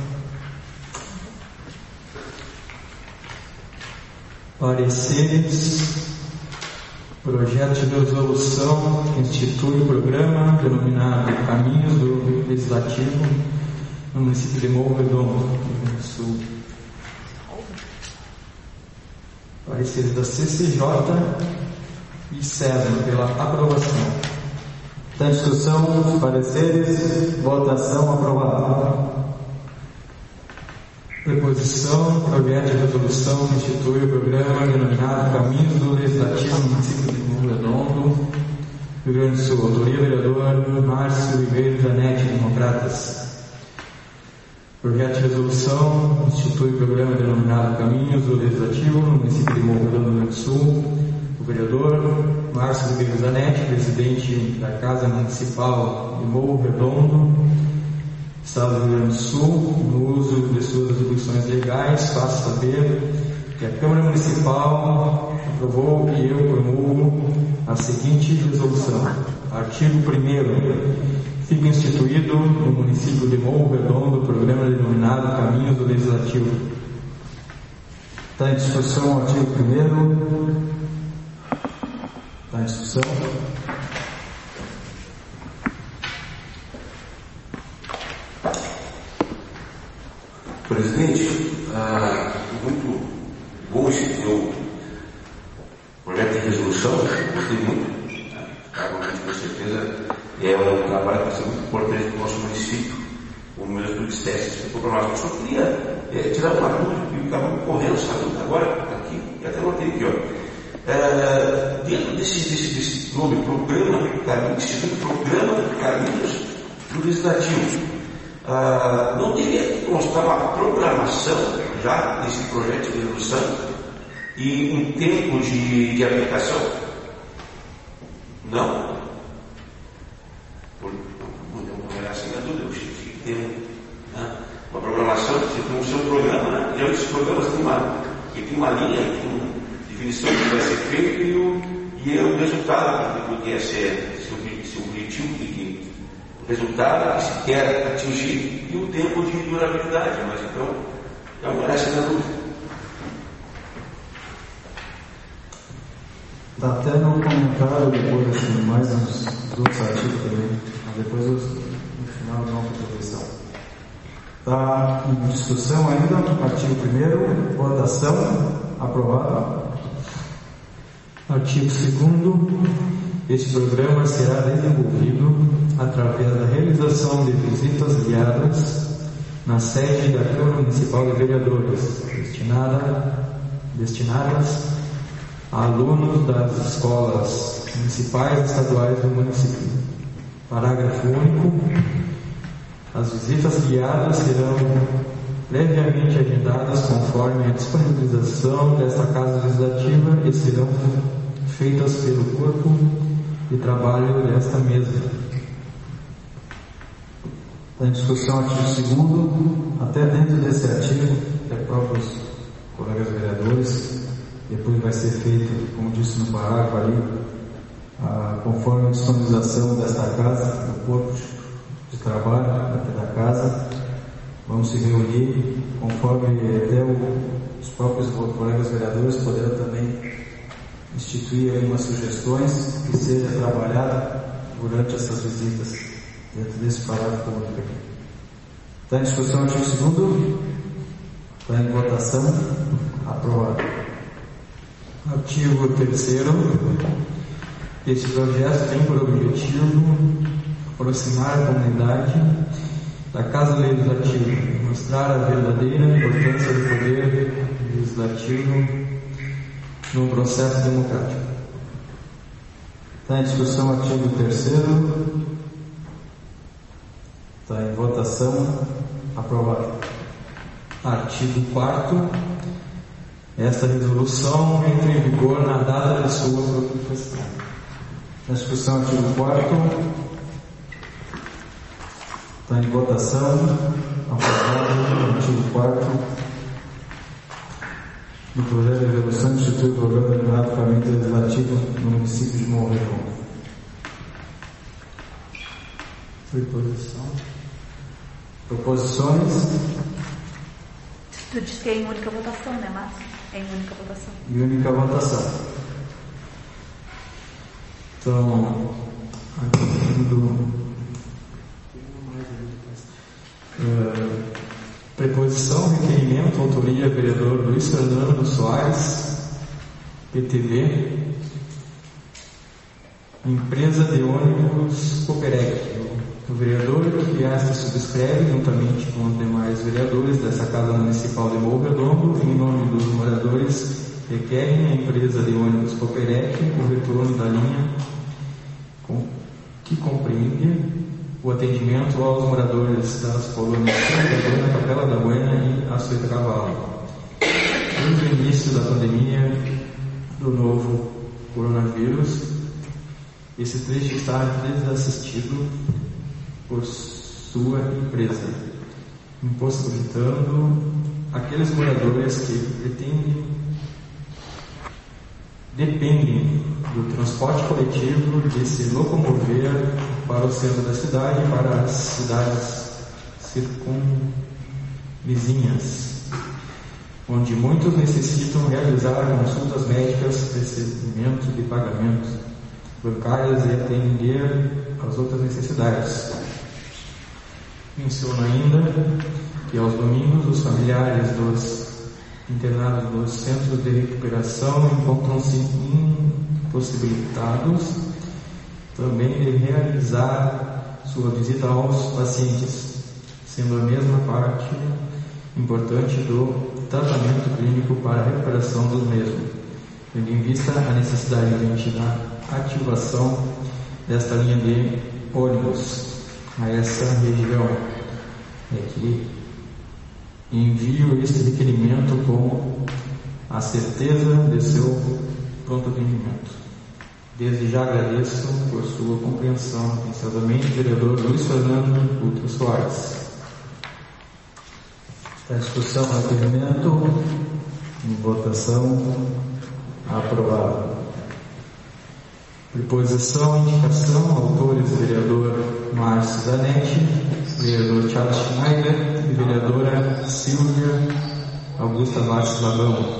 Pareceres. Projeto de resolução que institui o programa denominado Caminhos do Legislativo no município de Morro Redondo, Rio Grande do Sul. Pareceres da C C J e SESMA pela aprovação. Está em discussão, pareceres, votação, aprovado. Preposição, projeto de resolução que institui o programa denominado Caminhos do Legislativo no município de Morro Redondo, Rio Grande do Sul. Autoria, vereador Márcio Ribeiro Zanetti, Democratas. Projeto de resolução que institui o programa denominado Caminhos do Legislativo no município de Morro Redondo, Rio Grande do Sul. O vereador Márcio Ribeiro Zanetti, presidente da Casa Municipal de Morro Redondo, Estado do Rio Grande do Sul, no uso de suas atribuições legais, faço saber que a Câmara Municipal aprovou e eu promulgo a seguinte resolução. Artigo primeiro. Fica instituído no município de Morro Redondo o programa denominado Caminhos do Legislativo. Está em discussão o artigo primeiro. Está em discussão.
Presidente, ah, muito bom esse teu projeto de resolução, gostei muito. Ah, com certeza é um trabalho que vai ser muito importante para o nosso município, como mesmo disseste, para nós. Eu só queria é, tirar uma dúvida, porque estava correndo essa dúvida agora, aqui, e até notei aqui, ó. É, dentro desse, desse, desse nome, Programa de Caminhos, Instituto Programa de Caminhos do Legislativo. Uh, não deveria constar uma programação já desse projeto de resolução e um tempo de, de aplicação? Não? Por não assim na dúvida, eu achei que tem né, uma programação, você tem o seu programa, né? E esses programas tem uma, tem uma linha, tem uma definição do que vai ser feito e o, e o resultado do que é ser, se o objetivo que resultado que se quer atingir e o tempo de durabilidade, mas então já merece na dúvida.
Está até no comentário depois, assim, mais uns outros artigos também, mas depois eu, no final dou uma contribuição. Está em discussão ainda, artigo primeiro, votação, aprovado. Artigo segundo. Este programa será desenvolvido através da realização de visitas guiadas na sede da Câmara Municipal de Vereadores, destinada, destinadas a alunos das escolas municipais e estaduais do município. Parágrafo único. As visitas guiadas serão previamente agendadas conforme a disponibilização desta Casa Legislativa e serão feitas pelo corpo de trabalho desta mesa. Está em discussão o artigo segundo, até dentro desse artigo, é próprios colegas vereadores, depois vai ser feito, como disse no parágrafo ali, a, conforme a disponibilização desta casa, do corpo de trabalho aqui da casa, vamos se reunir, conforme até o, os próprios colegas vereadores poderão também instituir algumas sugestões que seja trabalhada durante essas visitas dentro desse parágrafo único aqui. Está em discussão o artigo segundo, está em votação, aprovado. Artigo terceiro. Este projeto tem por objetivo aproximar a comunidade da Casa Legislativa, mostrar a verdadeira importância do poder legislativo no processo democrático. Está em discussão o artigo terceiro. Está em votação. Aprovado.
Artigo quarto. Esta resolução entra em vigor na data de sua publicação.
Na discussão, artigo quarto. Está em votação. Aprovado. Artigo quarto. Do projeto de resolução institui o programa denominado Ferramenta Legislativa no município de Morro Redondo.
Proposição.
Proposições.
Tu disse que é em única votação, né, Márcio? É em única votação.
E única votação. Então, aqui do.
Uh, preposição, requerimento, autoria, vereador Luiz Fernando Soares, P T V, empresa de ônibus Coperec. O vereador que esta subscreve, juntamente com os demais vereadores dessa Casa Municipal de Morro Redondo, em nome dos moradores, requerem à empresa de ônibus Coperec o retorno da linha com, que compreende o atendimento aos moradores das colônias da Buena, Capela da Buena e Açoita Cavalo. Desde o início da pandemia do novo coronavírus, esse trecho está desassistido por sua empresa, impossibilitando aqueles moradores que pretendem, dependem do transporte coletivo de se locomover para o centro da cidade e para as cidades circunvizinhas, onde muitos necessitam realizar consultas médicas, recebimento de pagamentos bancários e atender às outras necessidades. Menciona ainda que aos domingos os familiares dos internados dos centros de recuperação encontram-se impossibilitados também de realizar sua visita aos pacientes, sendo a mesma parte importante do tratamento clínico para a recuperação dos mesmos, tendo em vista a necessidade de a ativação desta linha de ônibus a essa região. É que envio este requerimento com a certeza de seu pronto atendimento. Desde já agradeço por sua compreensão. Atenciosamente, vereador Luiz Fernando Dutra Soares.
Está em discussão o requerimento. Em votação. Aprovado.
Preposição, indicação, autores, vereador Márcio Zanetti, vereador Charles Schneider e vereadora Silvia Augusta Vasques Labão.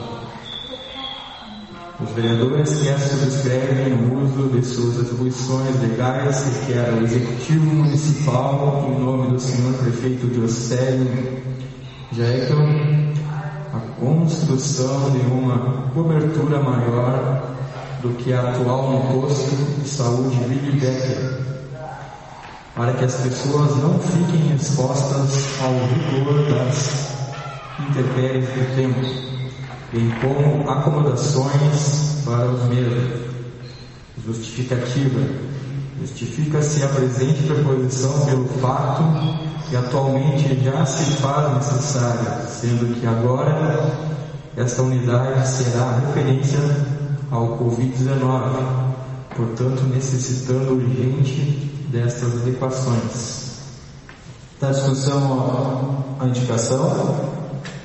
Os vereadores que a subscrevem o uso de suas atribuições legais requer ao Executivo Municipal, em nome do senhor Prefeito Diocélio Jekyll, a construção de uma cobertura maior do que a atual no posto de saúde Willy Becker, para que as pessoas não fiquem expostas ao rigor das intempéries do tempo, bem como acomodações para os mesmos. Justificativa. Justifica-se a presente preposição pelo fato que atualmente já se faz necessária, sendo que agora esta unidade será referência ao covid dezenove, portanto necessitando urgente destas adequações.
Está em discussão a indicação.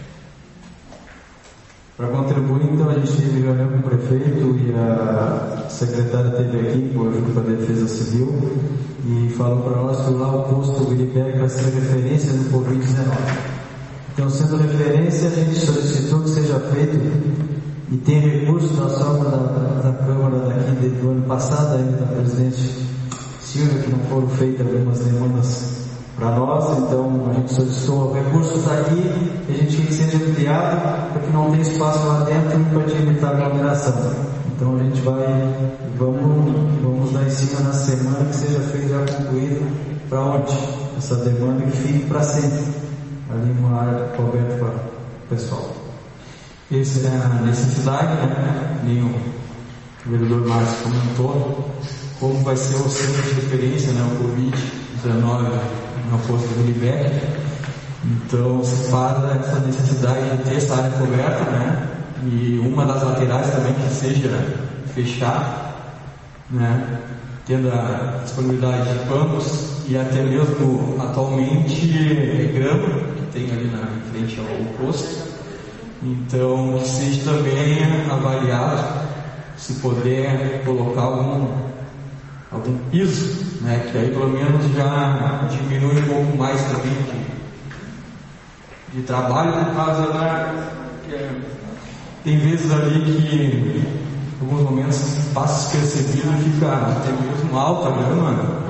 Para contribuir, então, a gente teve reunião com o prefeito e a secretária esteve aqui com a ajuda da Defesa Civil e falou para nós que lá o posto Wilipeg vai ser referência no covid dezenove. Então, sendo referência, a gente solicitou que seja feito e tem recursos da sobra da, da, da Câmara daqui do ano passado, ainda da presidente Silvia, que não foram feitas algumas demandas para nós, então a gente solicitou recursos aqui e a gente quer que seja ampliado para que não tenha espaço lá dentro e para evitar aglomeração. Então a gente vai, vamos, vamos dar em cima na semana que seja feito já concluído para onde? Essa demanda que fique para sempre, ali uma área coberta para o pessoal.
Essa é a necessidade, né? Nem o vereador Márcio comentou,
como vai ser o centro de referência, né, o covid dezenove no posto do Libec, então se fala essa necessidade de ter essa área coberta, né, e uma das laterais também que seja fechada, né, tendo a disponibilidade de panos e até mesmo atualmente é grama que tem ali na em frente ao posto, então que seja também avaliado se puder colocar algum, algum piso, né, que aí pelo menos já diminui um pouco mais também de, de trabalho, por causa da que é, tem vezes ali que em alguns momentos passa despercebido e fica até mesmo alta a grama,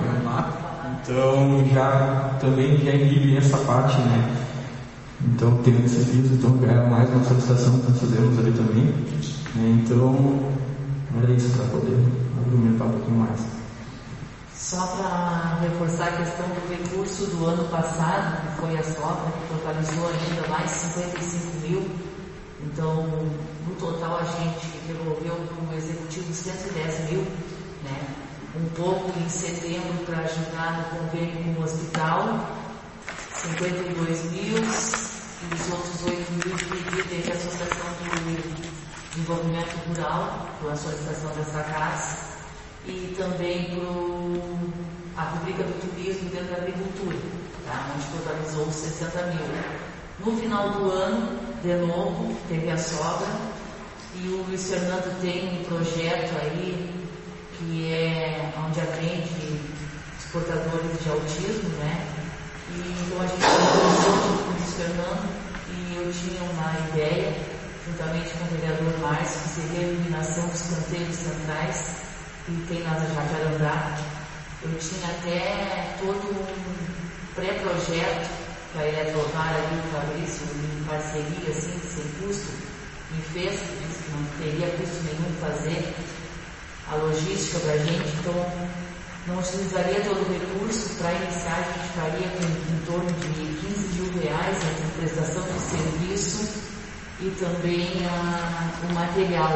então já também já inibe essa parte, né? Então tendo esse piso, então é mais uma solicitação que nós fazemos ali também, né? Então era isso para poder argumentar um pouquinho mais.
Só para reforçar a questão do recurso do ano passado, que foi a sobra, que totalizou ainda mais cinquenta e cinco mil. Então, no total, a gente devolveu para o executivo cento e dez mil, né? Um pouco em setembro para ajudar no convênio com o hospital, cinquenta e dois mil, e os outros oito mil que teve a Associação do Desenvolvimento Rural, com a solicitação dessa casa, e também para a rubrica do turismo dentro da agricultura, tá? Onde totalizou sessenta mil. No final do ano, de novo, teve a sobra, e o Luiz Fernando tem um projeto aí, que é onde atende os portadores de autismo, né? E então a gente conversou com o Luiz Fernando, e eu tinha uma ideia, juntamente com o vereador Márcio, que seria a eliminação dos canteiros centrais, que tem na Jacarandá. Eu tinha até todo um pré-projeto para a Eletrovar ali, o Fabrício, em parceria, assim, sem custo, me fez, disse que não teria custo nenhum fazer a logística da gente, então não utilizaria todo o recurso. Para iniciar, a gente faria com em torno de quinze mil reais entre prestação de serviço e também uh, o material.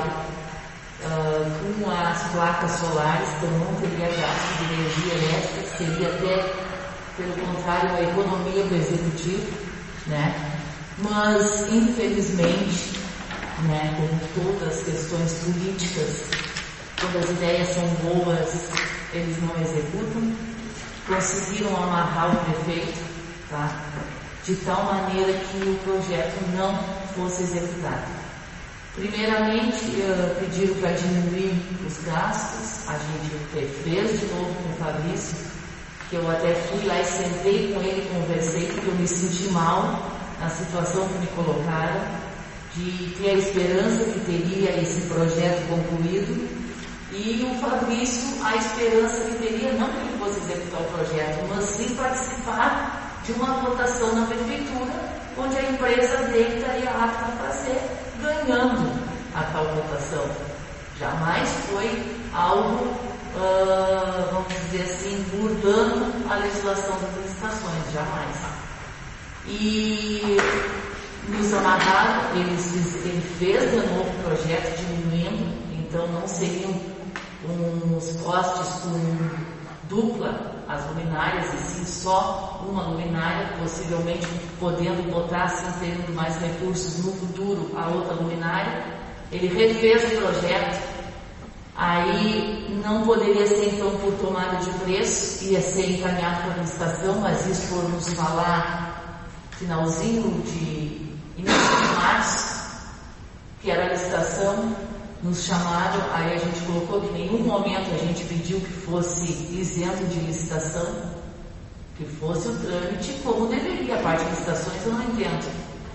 Uh, com as placas solares, então não teria gasto de energia elétrica, seria até, pelo contrário, a economia do executivo, né? Mas, infelizmente, né, como todas as questões políticas, quando as ideias são boas, eles não executam. Conseguiram amarrar o prefeito, tá? De tal maneira que o projeto não fosse executado. Primeiramente, uh, pediram para diminuir os gastos, a gente fez de novo com o Fabrício, que eu até fui lá e sentei com ele, conversei, porque eu me senti mal na situação que me colocaram, de ter a esperança que teria esse projeto concluído, e o Fabrício a esperança que teria, não que ele fosse executar o projeto, mas sim participar de uma votação na prefeitura, onde a empresa dele estaria apta a fazer, ganhando a tal votação. Jamais foi algo, uh, vamos dizer assim, mudando a legislação das licitações, jamais. E nos amarraram, ele, ele fez de novo o projeto diminuindo, então não seriam uns postes com dupla as luminárias, e sim só uma luminária, possivelmente podendo botar, assim, tendo mais recursos no futuro, a outra luminária. Ele refez o projeto, aí não poderia ser então por tomada de preço, ia ser encaminhado para a licitação, mas isso por nos falar finalzinho de início de março, que era a licitação. Nos chamaram, aí a gente colocou que em nenhum momento a gente pediu que fosse isento de licitação, que fosse o trâmite como deveria. A parte de licitações eu não entendo.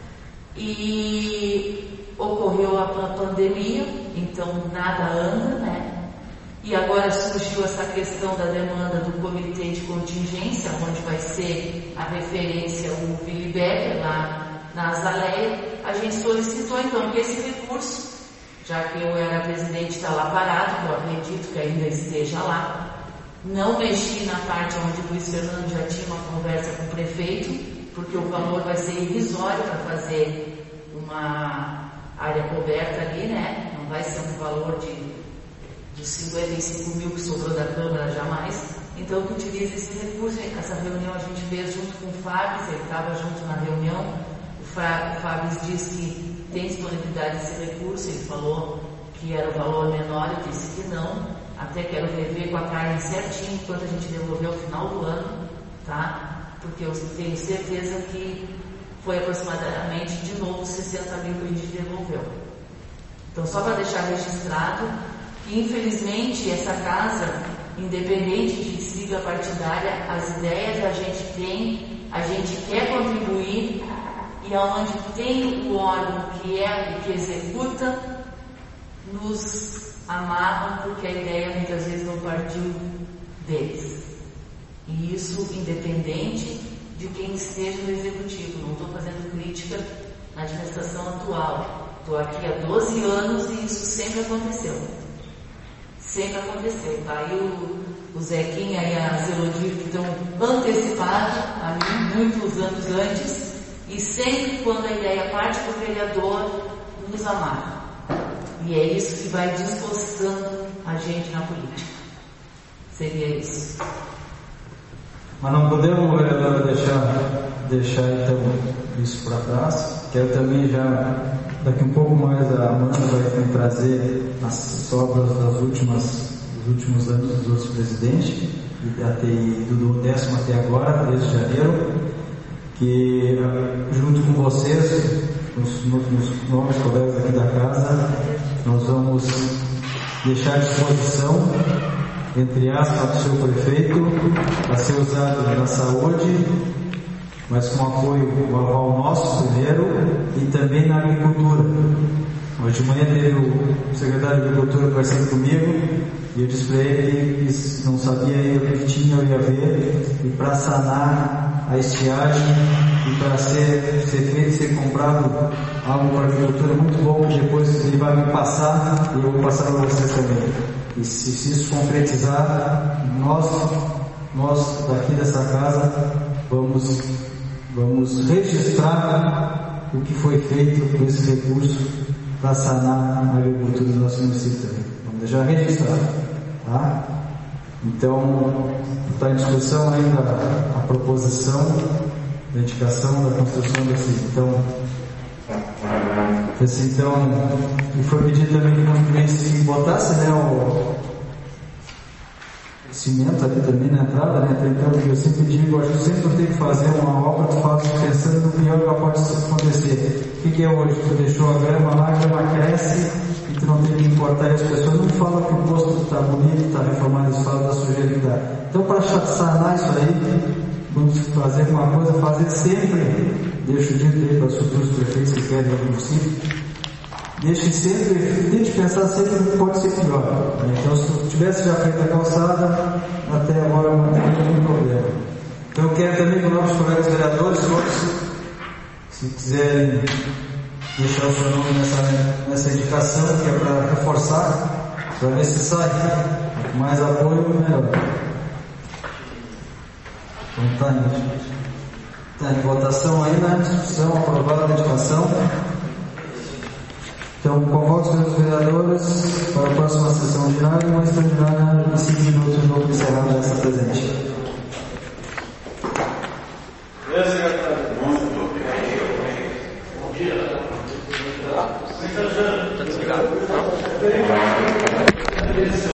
E ocorreu a pandemia, então nada anda, né? E agora surgiu essa questão da demanda do comitê de contingência, onde vai ser a referência o Willy Becker, lá na Azaleia. A gente solicitou então que esse recurso, já que eu era presidente, está lá parado, eu acredito que ainda esteja lá. Não mexi na parte onde o Luiz Fernando já tinha uma conversa com o prefeito, porque o valor vai ser irrisório para fazer uma área coberta ali, né? Não vai ser um valor de, dos cinquenta e cinco mil que sobrou da Câmara jamais, então que utilize esse recurso. Essa reunião a gente fez junto com o Fábio, ele estava junto na reunião. O Fábio disse que tem disponibilidade desse recurso, ele falou que era o valor menor, eu disse que não, até quero rever com a carne certinho enquanto a gente devolver ao final do ano, tá? Porque eu tenho certeza que foi aproximadamente de novo sessenta mil que a gente devolveu. Então, só para deixar registrado que, infelizmente, essa casa, independente de sigla partidária, as ideias a gente tem, a gente quer contribuir, e aonde tem o órgão que é o que executa, nos amarram porque a ideia muitas vezes não partiu deles. E isso independente de quem esteja no executivo. Não estou fazendo crítica na administração atual. Estou aqui há doze anos e isso sempre aconteceu. Sempre aconteceu. Tá aí o, o Zequinha e a Zelodir que estão antecipados a mim, muitos anos antes, e sempre quando a ideia parte para o vereador, nos amarra. E é isso que vai desgostando a gente na política. Seria isso.
Mas não podemos, vereador, deixar, deixar então isso para trás. Quero também já, daqui um pouco mais, a Amanda vai trazer as obras das últimas, dos últimos anos dos outros presidentes, e até, do décimo até agora, desde janeiro, que junto com vocês, os meus novos colegas aqui da casa, nós vamos deixar à disposição, entre aspas, do seu prefeito, para ser usado na saúde, mas com apoio ao nosso primeiro, e também na agricultura. Hoje de manhã teve o secretário de Agricultura conversando comigo, e eu disse para ele que não sabia ainda o que tinha, eu ia ver, e para sanar a estiagem, e para ser, ser feito, ser comprado algo para a agricultura muito bom, que depois ele vai me passar, e eu vou passar para vocês também. E se, se isso concretizar, nós, nós daqui dessa casa, vamos, vamos registrar o que foi feito com esse recurso para sanar a agricultura do nosso município também. Vamos deixar registrado, tá? Então, está em discussão ainda a, a proposição da indicação da construção desse, então, esse, então, e foi pedido também que se botasse, né, o, o cimento ali também na entrada, né, então, eu sempre digo, acho que sempre tu tem que fazer uma obra, tu faz pensando no pior que pode acontecer. O que, que é hoje? Tu deixou a grama lá, a grama cresce, e tu não tem que importar, e as pessoas não falam que o posto está bonito, está reformado, eles falam da sujeira que dá. Então, para sanar isso aí, vamos fazer uma coisa, fazer sempre, deixo o dito aí para os futuros prefeitos que querem o município, deixe sempre, deixe pensar sempre que pode ser pior. Então, se tu tivesse já feito a calçada, até agora não tem nenhum problema. Então, eu quero também que os nossos colegas vereadores, todos, se quiserem deixar o seu nome nessa, nessa indicação, que é para reforçar, para ver se sai. Mais apoio, melhor. Então está em, tá em votação aí na discussão, aprovada a indicação. Então, convoco os meus vereadores para a próxima sessão ordinária e uma extraordinária em cinco minutos, vou encerrar essa presente.